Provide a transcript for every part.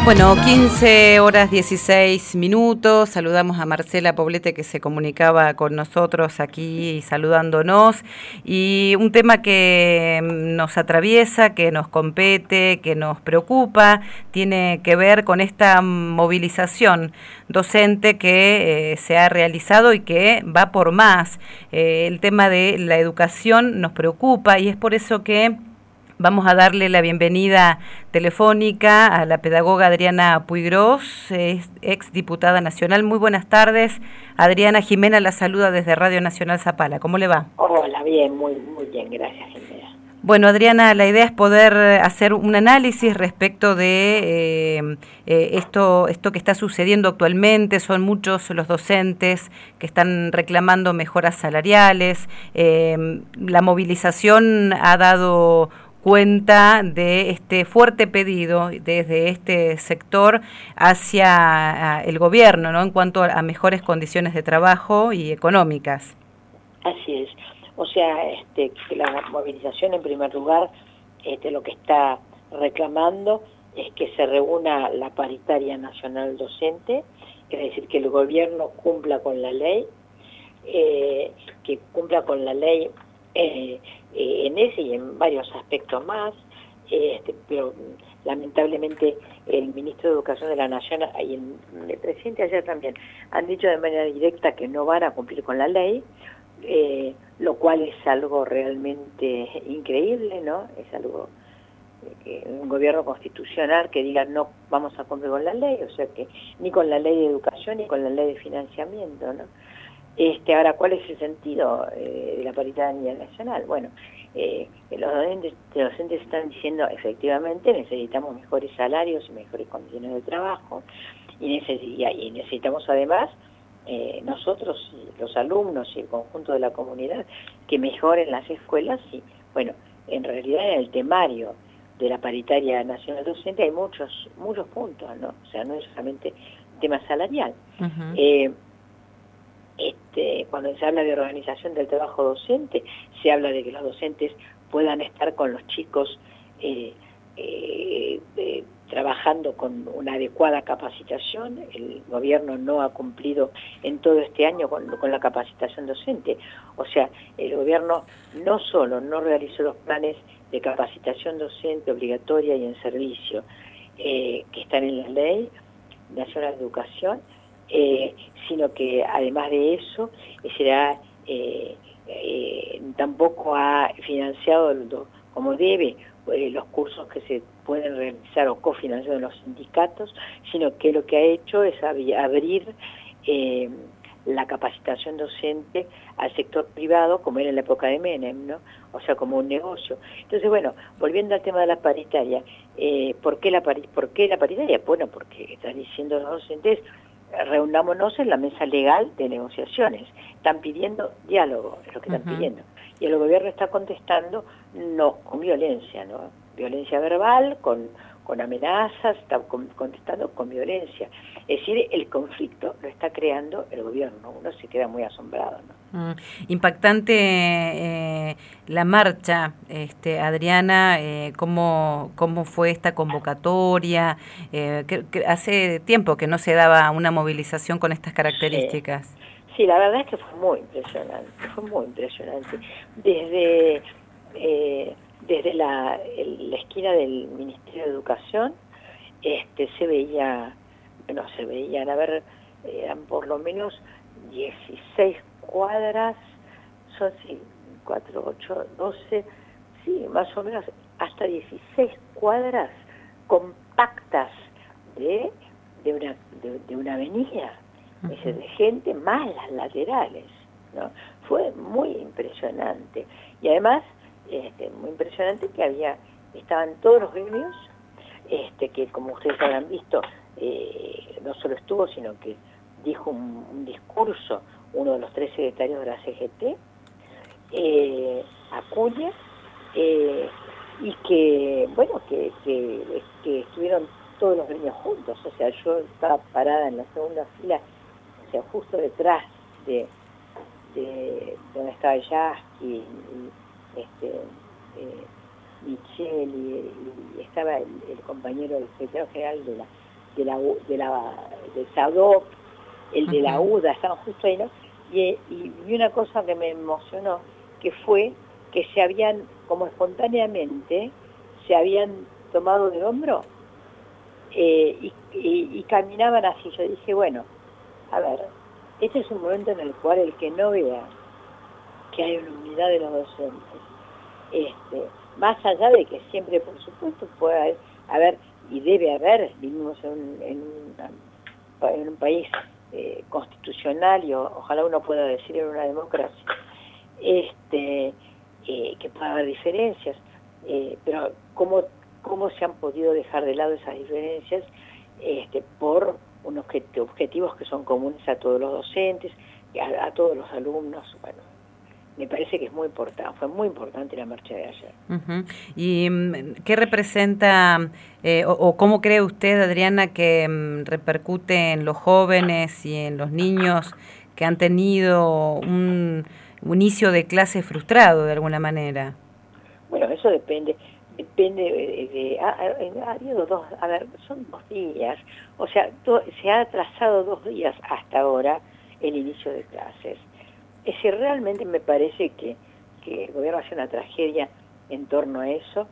Bueno, 15 horas 16 minutos. Saludamos a Marcela Poblete, que se comunicaba con nosotros aquí saludándonos. Y un tema que nos atraviesa, que nos compete, que nos preocupa, tiene que ver con esta movilización docente que se ha realizado y que va por más. El tema de la educación nos preocupa y es por eso que vamos a darle la bienvenida telefónica a la pedagoga Adriana Puigros, ex diputada nacional. Muy buenas tardes. Adriana, Jimena la saluda desde Radio Nacional Zapala. ¿Cómo le va? Hola, bien, muy bien, gracias, Jimena. Bueno, Adriana, la idea es poder hacer un análisis respecto de esto que está sucediendo actualmente. Son muchos los docentes que están reclamando mejoras salariales. La movilización ha dado cuenta de este fuerte pedido desde este sector hacia el gobierno, ¿no? En cuanto a mejores condiciones de trabajo y económicas. Así es. O sea, que la movilización, en primer lugar, lo que está reclamando es que se reúna la paritaria nacional docente, es decir, que el gobierno cumpla con la ley, que cumpla con la ley en ese y en varios aspectos más, pero lamentablemente el ministro de Educación de la Nación y el presidente ayer también han dicho de manera directa que no van a cumplir con la ley, lo cual es algo realmente increíble, ¿no? Es algo que un gobierno constitucional que diga no vamos a cumplir con la ley, o sea que ni con la ley de educación ni con la ley de financiamiento, ¿no? Ahora, ¿cuál es el sentido de la paritaria nacional? Bueno, los docentes están diciendo efectivamente necesitamos mejores salarios y mejores condiciones de trabajo y necesitamos además nosotros, los alumnos y el conjunto de la comunidad, que mejoren las escuelas. Y bueno, en realidad en el temario de la paritaria nacional docente hay muchos puntos, ¿no? O sea, no es solamente tema salarial. Uh-huh. Cuando se habla de organización del trabajo docente, se habla de que los docentes puedan estar con los chicos trabajando con una adecuada capacitación. El gobierno no ha cumplido en todo este año con la capacitación docente. O sea, el gobierno no solo no realizó los planes de capacitación docente obligatoria y en servicio que están en la Ley Nacional de Educación, sino que además de eso tampoco ha financiado como debe los cursos que se pueden realizar o cofinanciados en los sindicatos, sino que lo que ha hecho es abrir la capacitación docente al sector privado, como era en la época de Menem, ¿no? O sea, como un negocio. Entonces, bueno, volviendo al tema de la paritaria, ¿por qué la paritaria? Bueno, porque están diciendo los docentes, reunámonos en la mesa legal de negociaciones. Están pidiendo diálogo, es lo que están pidiendo. Y el gobierno está contestando, no, con violencia, ¿no? Violencia verbal, con amenazas, está contestando con violencia. Es decir, el conflicto lo está creando el gobierno. Uno se queda muy asombrado, ¿no? Impactante la marcha, Adriana, ¿cómo fue esta convocatoria? Que hace tiempo que no se daba una movilización con estas características. Sí, la verdad es que fue muy impresionante. Desde la esquina del Ministerio de Educación se veían, eran por lo menos 16 cuadras, son 4, 8, 12, sí, más o menos hasta 16 cuadras compactas de una avenida, de gente, más las laterales, ¿no? Fue muy impresionante. Y además, muy impresionante que estaban todos los gremios, que como ustedes habrán visto, no solo estuvo, sino que dijo un discurso uno de los 3 secretarios de la CGT, Acuña, y que, bueno, que estuvieron todos los gremios juntos. O sea, yo estaba parada en la segunda fila, o sea, justo detrás de donde estaba Yasky, Michelle, y estaba el compañero del secretario general del SADOP, el de la UDA, estaban justo ahí, ¿no? Y vi una cosa que me emocionó, que fue que se habían, como espontáneamente, se habían tomado de hombro y caminaban así. Yo dije, bueno, a ver, este es un momento en el cual el que no vea que hay una unidad de los docentes, más allá de que siempre, por supuesto, puede haber, y debe haber, vivimos en un país constitucional y ojalá uno pueda decir en una democracia, que puede haber diferencias, pero ¿cómo se han podido dejar de lado esas diferencias por unos objetivos que son comunes a todos los docentes, a todos los alumnos? Bueno, me parece que es muy importante, fue muy importante la marcha de ayer. ¿Y qué representa o cómo cree usted, Adriana, que repercute en los jóvenes y en los niños que han tenido un inicio de clase frustrado de alguna manera? Bueno, eso depende ha habido son 2 días, o sea, se ha atrasado 2 días hasta ahora el inicio de clases. Es decir, realmente me parece que el gobierno hace una tragedia en torno a eso.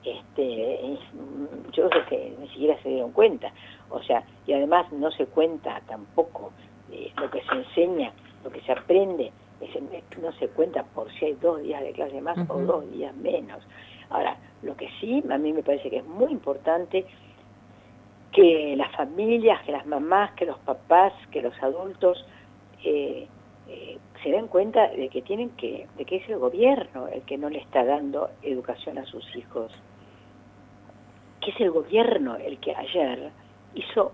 Yo creo que ni siquiera se dieron cuenta, o sea, y además no se cuenta tampoco lo que se enseña, lo que se aprende, no se cuenta por si hay 2 días de clase más o 2 días menos. Ahora, lo que sí, a mí me parece que es muy importante que las familias, que las mamás, que los papás, que los adultos se den cuenta de que de que es el gobierno el que no le está dando educación a sus hijos, que es el gobierno el que ayer hizo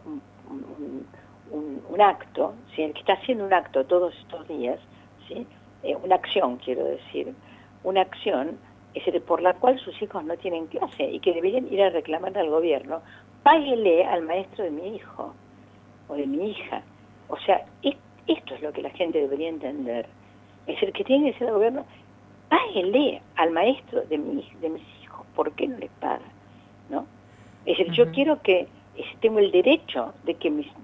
un acto, ¿sí? El que está haciendo un acto todos estos días, ¿sí? Una acción, quiero decir, una acción por la cual sus hijos no tienen clase y que deberían ir a reclamar al gobierno: páguele al maestro de mi hijo o de mi hija. O sea, esto es lo que la gente debería entender. Es decir, que tiene que ser el gobierno: páguele al maestro de mis hijos. ¿Por qué no les paga? ¿No? Es decir, yo quiero que tengo el derecho de que mis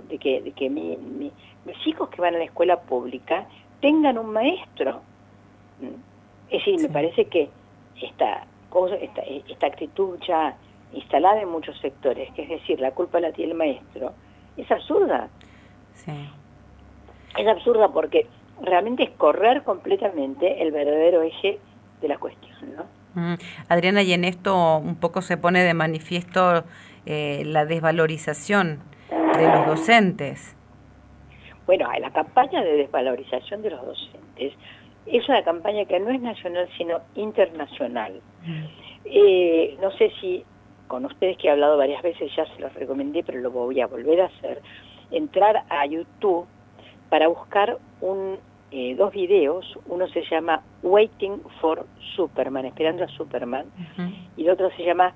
hijos que van a la escuela pública tengan un maestro. Es decir, me parece que esta actitud ya instalada en muchos sectores, que es decir, la culpa la tiene el maestro, es absurda. Sí. Es absurda porque realmente es correr completamente el verdadero eje de la cuestión, ¿no? Adriana, y en esto un poco se pone de manifiesto la desvalorización de los docentes. Bueno, la campaña de desvalorización de los docentes es una campaña que no es nacional, sino internacional. No sé si con ustedes, que he hablado varias veces, ya se los recomendé, pero lo voy a volver a hacer: entrar a YouTube para buscar 2 videos. Uno se llama Waiting for Superman, esperando a Superman, y el otro se llama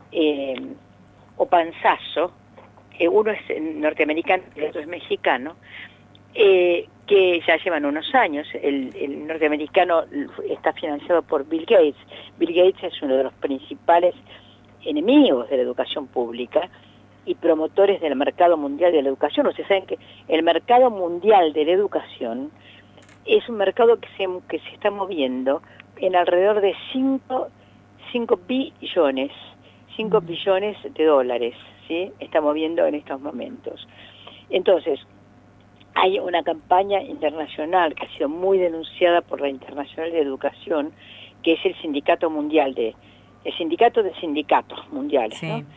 Opanzazo, uno es norteamericano y el otro es mexicano, que ya llevan unos años. El norteamericano está financiado por Bill Gates. Bill Gates es uno de los principales enemigos de la educación pública y promotores del mercado mundial de la educación. Ustedes saben que el mercado mundial de la educación es un mercado que se está moviendo en alrededor de 5 billones de dólares, ¿sí? Está moviendo en estos momentos. Entonces, hay una campaña internacional que ha sido muy denunciada por la Internacional de Educación, que es el sindicato de sindicatos mundiales, sí, ¿no?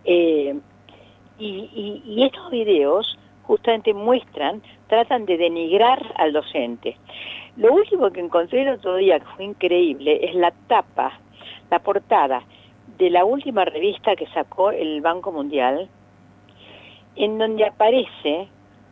Y estos videos justamente tratan de denigrar al docente. Lo último que encontré el otro día, que fue increíble, es la portada de la última revista que sacó el Banco Mundial, en donde aparece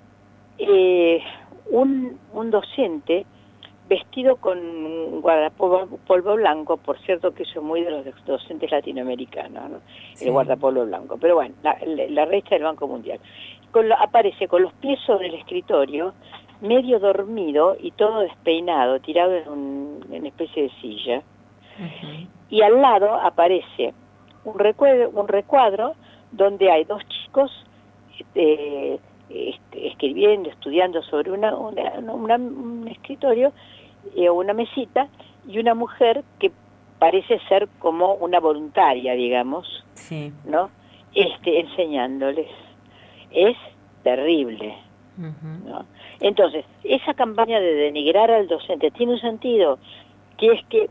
un docente vestido con un guardapolvo blanco. Por cierto, que eso es muy de los docentes latinoamericanos, ¿no? Sí. El guardapolvo blanco. Pero bueno, la revista del Banco Mundial. Aparece con los pies sobre el escritorio, medio dormido y todo despeinado, tirado en una especie de silla. Y al lado aparece un recuadro donde hay 2 chicos escribiendo, estudiando sobre un escritorio o una mesita, y una mujer que parece ser como una voluntaria, digamos, sí, ¿no? Enseñándoles. Es terrible, ¿no? Entonces, esa campaña de denigrar al docente tiene un sentido, que es que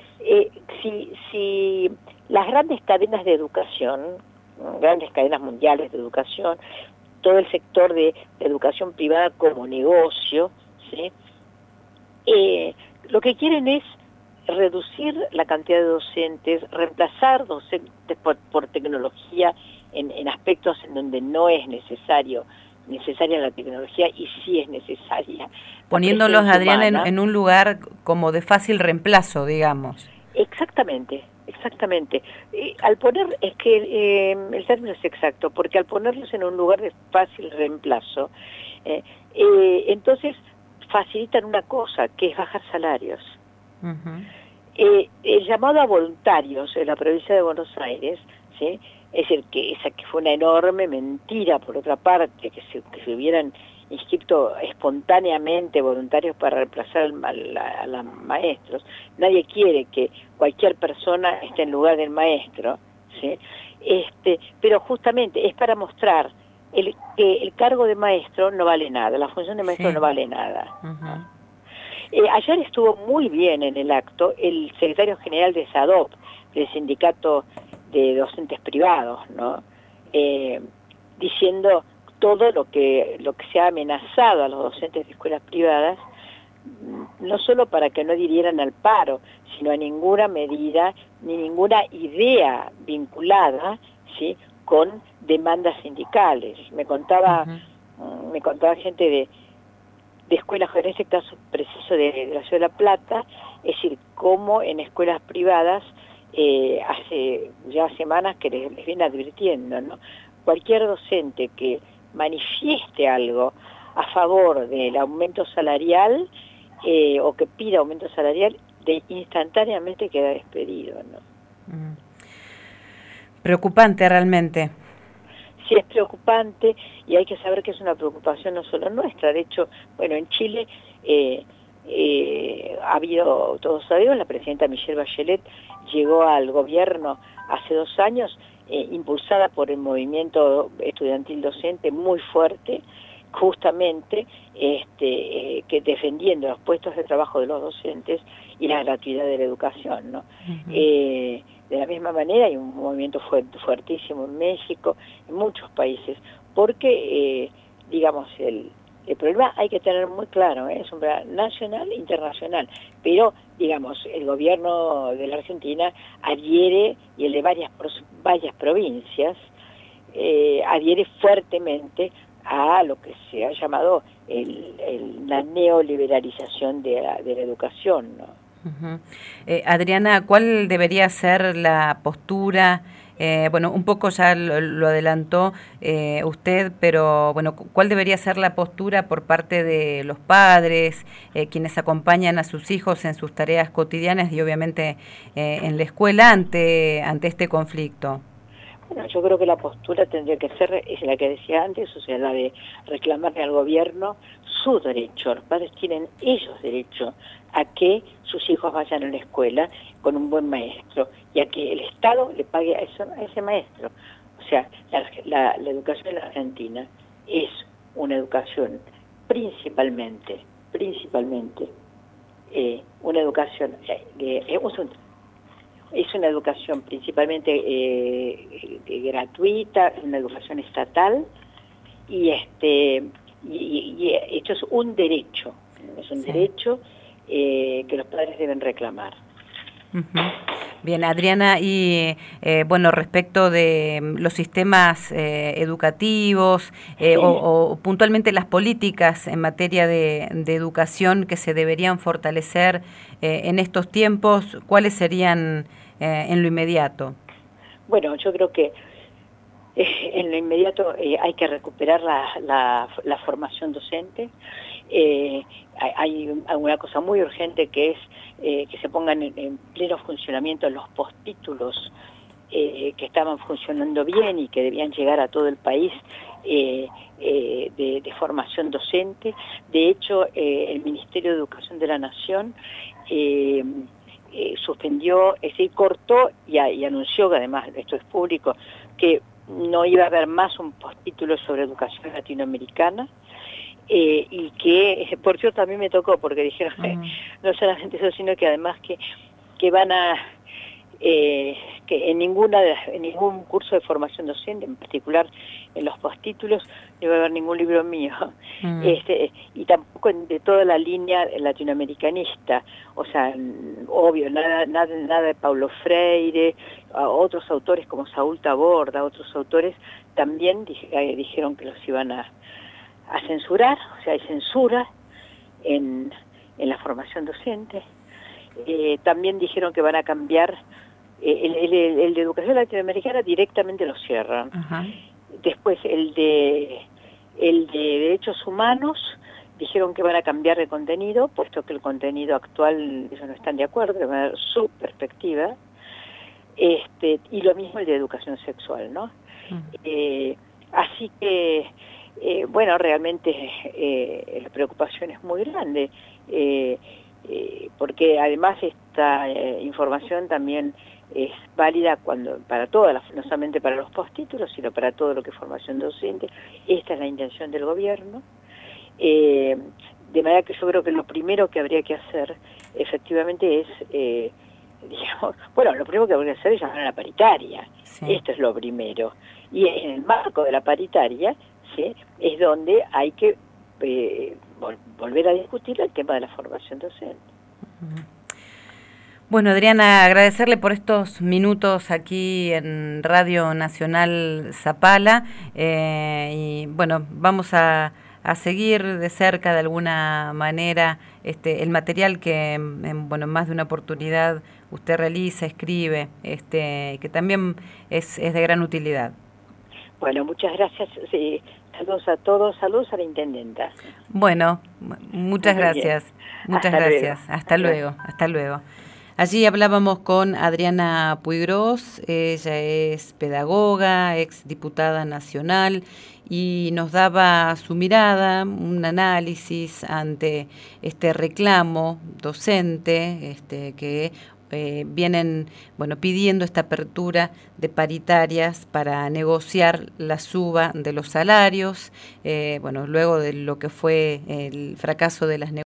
si las grandes cadenas de educación, grandes cadenas mundiales de educación, todo el sector de educación privada como negocio, ¿sí? Lo que quieren es reducir la cantidad de docentes, reemplazar docentes por tecnología en aspectos en donde no es necesaria la tecnología, y sí es necesaria. Poniéndolos, Adriana, en un lugar como de fácil reemplazo, digamos. Exactamente. Al poner, es que el término es exacto, porque al ponerlos en un lugar de fácil reemplazo, entonces facilitan una cosa, que es bajar salarios. El llamado a voluntarios en la provincia de Buenos Aires, ¿sí? Es decir, que esa que fue una enorme mentira, por otra parte, que se hubieran inscrito espontáneamente voluntarios para reemplazar a los maestros. Nadie quiere que cualquier persona esté en lugar del maestro, ¿sí? Pero justamente es para mostrar que el cargo de maestro no vale nada, la función de maestro no vale nada. Ayer estuvo muy bien en el acto el secretario general de SADOP, del sindicato de docentes privados, ¿no? Diciendo todo lo que se ha amenazado a los docentes de escuelas privadas, no solo para que no adhirieran al paro, sino a ninguna medida ni ninguna idea vinculada, ¿sí?, con demandas sindicales. Me contaba gente de escuelas, en este caso preciso de la Ciudad de La Plata, es decir, cómo en escuelas privadas hace ya semanas que les vienen advirtiendo, ¿no? Cualquier docente que manifieste algo a favor del aumento salarial o que pida aumento salarial, instantáneamente queda despedido, ¿no? Preocupante realmente. Sí, es preocupante, y hay que saber que es una preocupación no solo nuestra. De hecho, bueno, en Chile ha habido, todos sabemos, la presidenta Michelle Bachelet llegó al gobierno hace 2 años, impulsada por el movimiento estudiantil docente muy fuerte, justamente que defendiendo los puestos de trabajo de los docentes y la gratuidad de la educación, ¿no? De la misma manera hay un movimiento fuertísimo en México, en muchos países, porque digamos el problema hay que tener muy claro, es un problema nacional e internacional, pero digamos el gobierno de la Argentina adhiere, y el de varias provincias adhiere fuertemente a lo que se ha llamado la neoliberalización de la educación, ¿no? Adriana, ¿cuál debería ser la postura? Bueno, un poco ya lo adelantó usted, pero bueno, ¿cuál debería ser la postura por parte de los padres, quienes acompañan a sus hijos en sus tareas cotidianas y obviamente en la escuela ante este conflicto? Bueno, yo creo que la postura tendría que ser, es la que decía antes, o sea, la de reclamarle al gobierno su derecho. Los padres tienen ellos derecho a que sus hijos vayan a la escuela con un buen maestro y a que el Estado le pague a ese maestro. O sea, la educación en la Argentina es una educación principalmente una educación es una educación principalmente gratuita, una educación estatal, y esto es un derecho, derecho que los padres deben reclamar. Bien, Adriana, y bueno, respecto de los sistemas educativos o puntualmente las políticas en materia de educación que se deberían fortalecer en estos tiempos, ¿cuáles serían en lo inmediato? Bueno, yo creo que en lo inmediato hay que recuperar la formación docente. Hay una cosa muy urgente que es que se pongan en pleno funcionamiento los postítulos que estaban funcionando bien y que debían llegar a todo el país de formación docente. De hecho, el Ministerio de Educación de la Nación suspendió, es decir, cortó y anunció, que además esto es público, que no iba a haber más un postítulo sobre educación latinoamericana, y que, por cierto, también me tocó, porque dijeron no solamente eso, sino que además que van a, que en ningún curso de formación docente, en particular en los postítulos, no va a haber ningún libro mío, y tampoco de toda la línea latinoamericanista, o sea, obvio, nada de Paulo Freire, otros autores como Saúl Taborda, otros autores también dijeron que los iban a censurar, o sea, hay censura en la formación docente. También dijeron que van a cambiar el de educación latinoamericana, directamente lo cierran. Después el de derechos humanos dijeron que van a cambiar de contenido, puesto que el contenido actual ellos no están de acuerdo, que van a dar su perspectiva. Y lo mismo el de educación sexual, ¿no? Así que bueno, realmente la preocupación es muy grande, porque además esta información también es válida para todas, no solamente para los postítulos, sino para todo lo que es formación docente. Esta es la intención del gobierno, de manera que yo creo que lo primero que habría que hacer efectivamente es, digamos, bueno, lo primero que habría que hacer es llamar a la paritaria, esto es lo primero, y en el marco de la paritaria, ¿sí?, es donde hay que volver a discutir el tema de la formación docente. Bueno, Adriana, agradecerle por estos minutos aquí en Radio Nacional Zapala, y bueno, vamos a seguir de cerca de alguna manera el material que bueno, en más de una oportunidad usted realiza, escribe, que también es de gran utilidad. Bueno, muchas gracias. Sí, saludos a todos, saludos a la intendenta. Bueno, muchas gracias. Muchas gracias. Hasta luego. Hasta luego. Allí hablábamos con Adriana Puigros, ella es pedagoga, ex diputada nacional, y nos daba su mirada, un análisis ante este reclamo docente que vienen pidiendo esta apertura de paritarias para negociar la suba de los salarios, luego de lo que fue el fracaso de las negociaciones.